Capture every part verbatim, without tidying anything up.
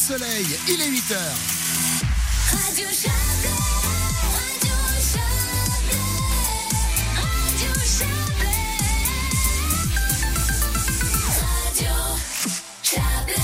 soleil, il est huit heures. Radio Chablais, Radio Chablais, Radio Chablais, Radio Chablais.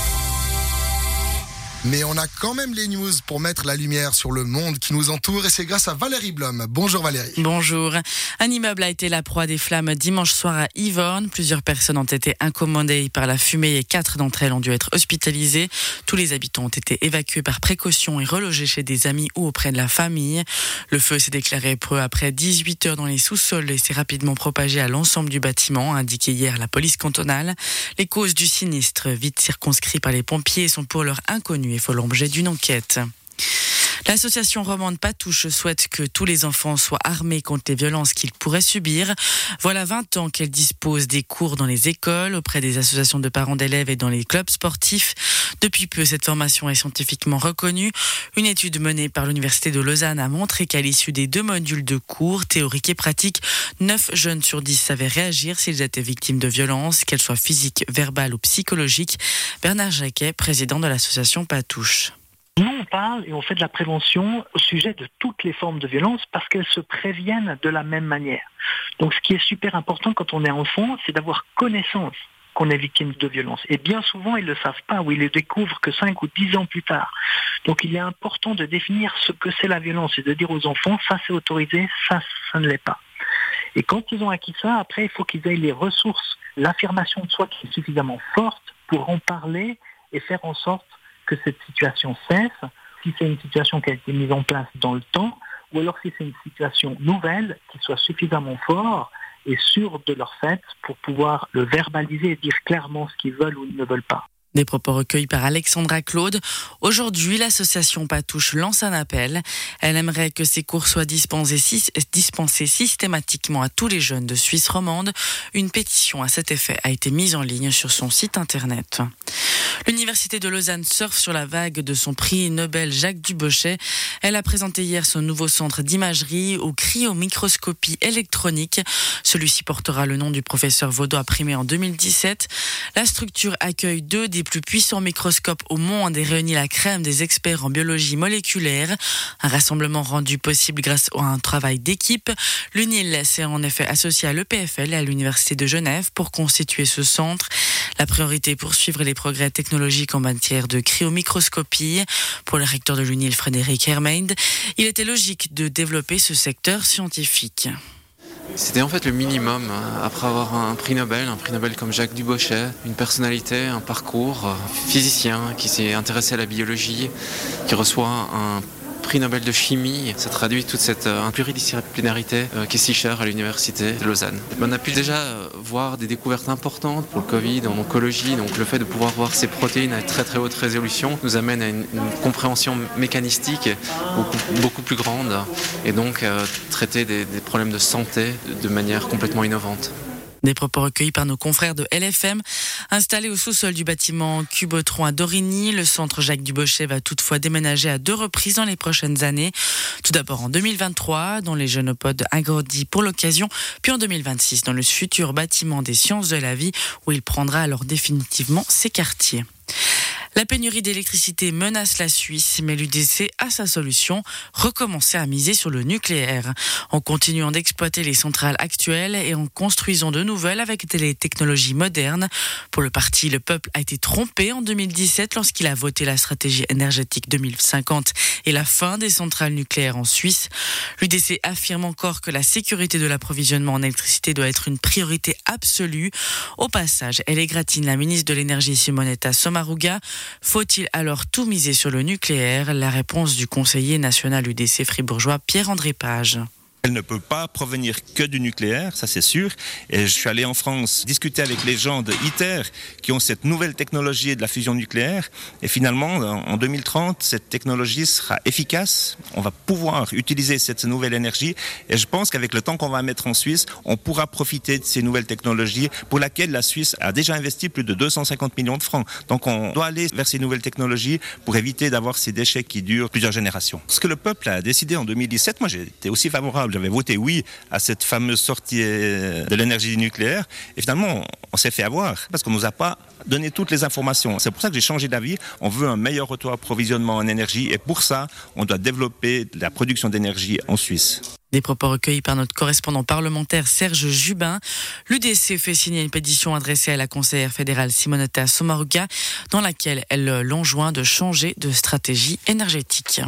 Mais on a quand même les news pour mettre la lumière sur le monde qui nous entoure et c'est grâce à Valérie Blum. Bonjour Valérie. Bonjour. Un immeuble a été la proie des flammes dimanche soir à Yvonne. Plusieurs personnes ont été incommodées par la fumée et quatre d'entre elles ont dû être hospitalisées. Tous les habitants ont été évacués par précaution et relogés chez des amis ou auprès de la famille. Le feu s'est déclaré peu après dix-huit heures dans les sous-sols et s'est rapidement propagé à l'ensemble du bâtiment, a indiqué hier la police cantonale. Les causes du sinistre, vite circonscrits par les pompiers, sont pour l'heure inconnues et font l'objet d'une enquête. L'association romande Patouche souhaite que tous les enfants soient armés contre les violences qu'ils pourraient subir. Voilà vingt ans qu'elle dispose des cours dans les écoles, auprès des associations de parents d'élèves et dans les clubs sportifs. Depuis peu, cette formation est scientifiquement reconnue. Une étude menée par l'Université de Lausanne a montré qu'à l'issue des deux modules de cours, théoriques et pratiques, neuf jeunes sur dix savaient réagir s'ils étaient victimes de violences, qu'elles soient physiques, verbales ou psychologiques. Bernard Jacquet, président de l'association Patouche. Nous, on parle et on fait de la prévention au sujet de toutes les formes de violence parce qu'elles se préviennent de la même manière. Donc, ce qui est super important quand on est enfant, c'est d'avoir connaissance qu'on est victime de violence. Et bien souvent, ils ne le savent pas ou ils le découvrent que cinq ou dix ans plus tard. Donc, il est important de définir ce que c'est la violence et de dire aux enfants, ça c'est autorisé, ça, ça ne l'est pas. Et quand ils ont acquis ça, après, il faut qu'ils aient les ressources, l'affirmation de soi qui est suffisamment forte pour en parler et faire en sorte que cette situation cesse, si c'est une situation qui a été mise en place dans le temps, ou alors si c'est une situation nouvelle, qu'ils soient suffisamment forts et sûrs de leur fait pour pouvoir le verbaliser et dire clairement ce qu'ils veulent ou ne veulent pas. Des propos recueillis par Alexandra Claude. Aujourd'hui, l'association Patouche lance un appel. Elle aimerait que ces cours soient dispensés, dispensés systématiquement à tous les jeunes de Suisse romande. Une pétition à cet effet a été mise en ligne sur son site internet. L'Université de Lausanne surfe sur la vague de son prix Nobel Jacques Dubochet. Elle a présenté hier son nouveau centre d'imagerie aux cryomicroscopie électronique. Celui-ci portera le nom du professeur vaudois primé en deux mille dix-sept. La structure accueille deux des plus puissants microscopes au monde et réunit la crème des experts en biologie moléculaire. Un rassemblement rendu possible grâce à un travail d'équipe. L'U N I L s'est en effet associé à l'E P F L et à l'Université de Genève pour constituer ce centre. La priorité est poursuivre les progrès technologiques en matière de cryomicroscopie. Pour le recteur de l'U N I L, Frédéric Hermeinde, il était logique de développer ce secteur scientifique. C'était en fait le minimum, après avoir un prix Nobel, un prix Nobel comme Jacques Dubochet, une personnalité, un parcours, un physicien qui s'est intéressé à la biologie, qui reçoit un prix Nobel de chimie. Ça traduit toute cette euh, pluridisciplinarité euh, qui est si chère à l'Université de Lausanne. On a pu déjà euh, voir des découvertes importantes pour le Covid en oncologie, donc le fait de pouvoir voir ces protéines à très très haute résolution nous amène à une, une compréhension mécanistique beaucoup, beaucoup plus grande et donc euh, traiter des, des problèmes de santé de, de manière complètement innovante. Des propos recueillis par nos confrères de L F M. Installé au sous-sol du bâtiment Cubotron à Dorigny, le centre Jacques Dubochet va toutefois déménager à deux reprises dans les prochaines années. Tout d'abord en deux mille vingt-trois, dans les Génopodes agrandis pour l'occasion, puis en deux mille vingt-six, dans le futur bâtiment des sciences de la vie, où il prendra alors définitivement ses quartiers. La pénurie d'électricité menace la Suisse, mais l'U D C a sa solution, recommencer à miser sur le nucléaire. En continuant d'exploiter les centrales actuelles et en construisant de nouvelles avec des technologies modernes. Pour le parti, le peuple a été trompé en deux mille dix-sept lorsqu'il a voté la stratégie énergétique deux mille cinquante et la fin des centrales nucléaires en Suisse. L'U D C affirme encore que la sécurité de l'approvisionnement en électricité doit être une priorité absolue. Au passage, elle égratigne la ministre de l'Énergie Simonetta Sommaruga. Faut-il alors tout miser sur le nucléaire ? La réponse du conseiller national U D C fribourgeois Pierre-André Page. Elle ne peut pas provenir que du nucléaire, ça c'est sûr. Et je suis allé en France discuter avec les gens de ITER qui ont cette nouvelle technologie de la fusion nucléaire. Et finalement, en deux mille trente, cette technologie sera efficace. On va pouvoir utiliser cette nouvelle énergie. Et je pense qu'avec le temps qu'on va mettre en Suisse, on pourra profiter de ces nouvelles technologies pour lesquelles la Suisse a déjà investi plus de deux cent cinquante millions de francs. Donc on doit aller vers ces nouvelles technologies pour éviter d'avoir ces déchets qui durent plusieurs générations. Ce que le peuple a décidé en deux mille dix-sept, moi j'étais aussi favorable responsable, j'avais voté oui à cette fameuse sortie de l'énergie nucléaire. Et finalement, on s'est fait avoir parce qu'on ne nous a pas donné toutes les informations. C'est pour ça que j'ai changé d'avis. On veut un meilleur retour approvisionnement en énergie et pour ça, on doit développer la production d'énergie en Suisse. Des propos recueillis par notre correspondant parlementaire Serge Jubin. L'U D C fait signer une pétition adressée à la conseillère fédérale Simonetta Sommaruga dans laquelle elle l'enjoint de changer de stratégie énergétique.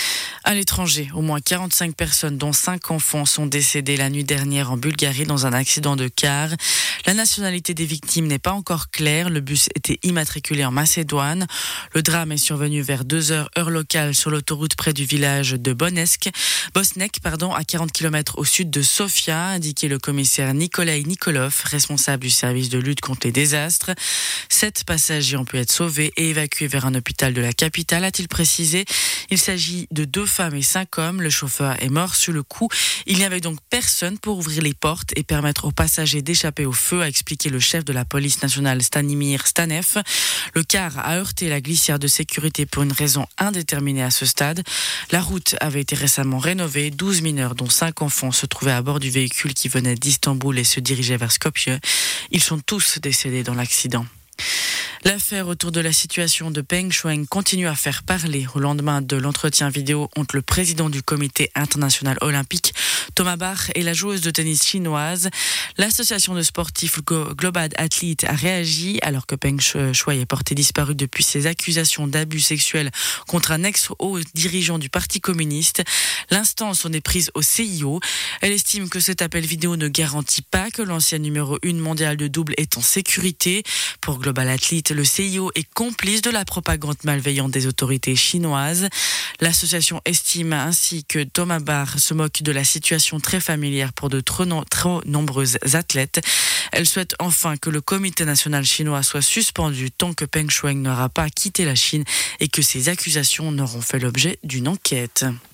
À l'étranger, au moins quarante-cinq personnes, dont cinq enfants, sont décédées la nuit dernière en Bulgarie dans un accident de car. La nationalité des victimes n'est pas encore claire. Le bus était immatriculé en Macédoine. Le drame est survenu vers deux heures heure locale sur l'autoroute près du village de Bonesk, Bosnek, pardon, à quarante kilomètres au sud de Sofia, a indiqué le commissaire Nikolai Nikolov, responsable du service de lutte contre les désastres. Sept passagers ont pu être sauvés et évacués vers un hôpital de la capitale, a-t-il précisé. Il s'agit de deux femmes et cinq hommes. Le chauffeur est mort sur le coup. Il n'y avait donc personne pour ouvrir les portes et permettre aux passagers d'échapper au feu, a expliqué le chef de la police nationale Stanimir Stanev. Le car a heurté la glissière de sécurité pour une raison indéterminée à ce stade. La route avait été récemment rénovée. douze mineurs, dont cinq enfants, se trouvaient à bord du véhicule qui venait d'Istanbul et se dirigeait vers Skopje. Ils sont tous décédés dans l'accident. L'affaire autour de la situation de Peng Shuai continue à faire parler au lendemain de l'entretien vidéo entre le président du comité international olympique, Thomas Bach, et la joueuse de tennis chinoise. L'association de sportifs Global Athlete a réagi alors que Peng Shuai est porté disparu depuis ses accusations d'abus sexuels contre un ex-haut dirigeant du Parti communiste. L'instance en est prise au C I O. Elle estime que cet appel vidéo ne garantit pas que l'ancien numéro un mondial de double est en sécurité. Pour Global Athlete, le C I O est complice de la propagande malveillante des autorités chinoises. L'association estime ainsi que Thomas Bach se moque de la situation très familière pour de trop, no- trop nombreuses athlètes. Elle souhaite enfin que le comité national chinois soit suspendu tant que Peng Shuai n'aura pas quitté la Chine et que ses accusations n'auront fait l'objet d'une enquête.